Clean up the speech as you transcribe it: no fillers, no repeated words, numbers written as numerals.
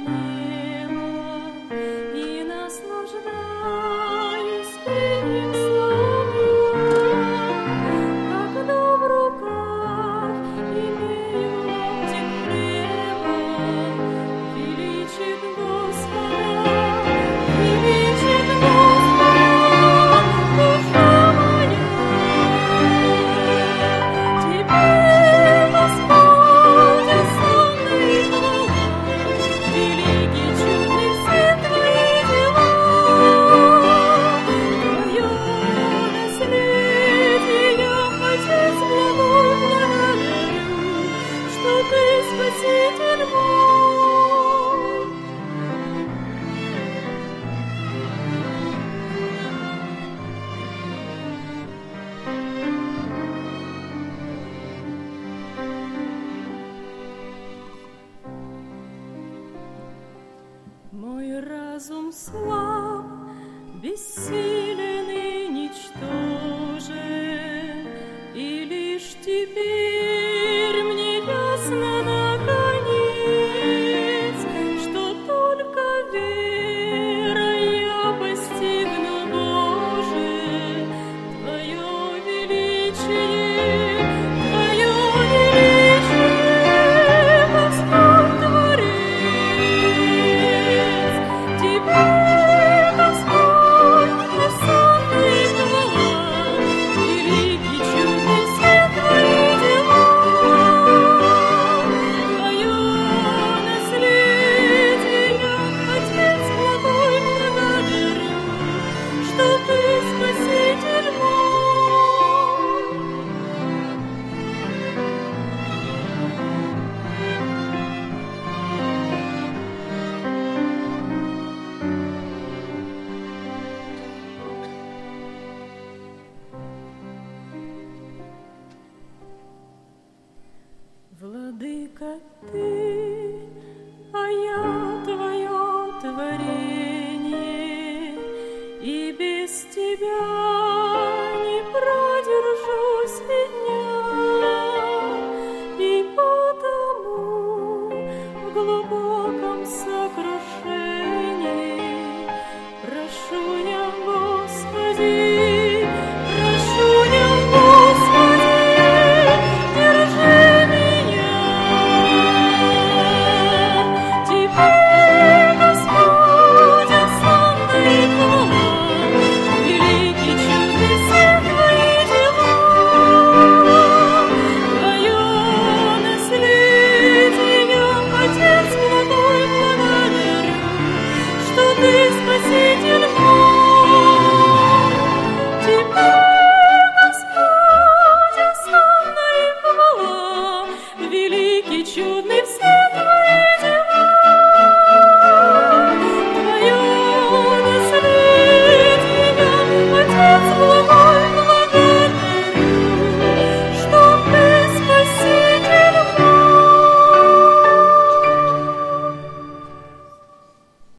небо и наслаждаюсь пением соловья, когда в руках имею ломтик хлеба. Величит Господа, величит Господа, душа моя. Тебе, Господь, славна и хвала, велики чудны все Твои дела. Твое наследие я, Отец благой, благодарю, что Ты Спаситель мой. Мой разум слаб, бессилен и ничтожен, и лишь теперь мне ясно наконец, что только верой я постигну, Боже, Твое величие, Господь Творец. Тебе, Господь, осанна и хвала, велики чудны все Твои дела. Твое наследие я, Отец благой, благодарю, что Ты Спаситель мой. Владыка Ты, а я Твое творение.